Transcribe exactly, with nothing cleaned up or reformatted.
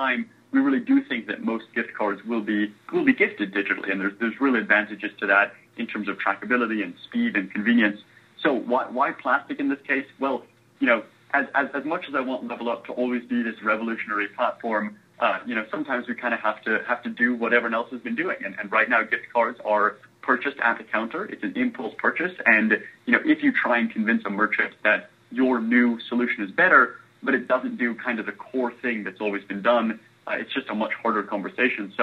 time, we really do think that most gift cards will be will be gifted digitally, and there's there's real advantages to that in terms of trackability and speed and convenience. So why why plastic in this case? Well, you know, as as, as much as I want Level Up to always be this revolutionary platform, uh, you know, sometimes we kind of have to have to do what everyone else has been doing, and, and right now gift cards are purchased at the counter. It's an impulse purchase, and you know, if you try and convince a merchant that your new solution is better, but it doesn't do kind of the core thing that's always been done, uh, it's just a much harder conversation. So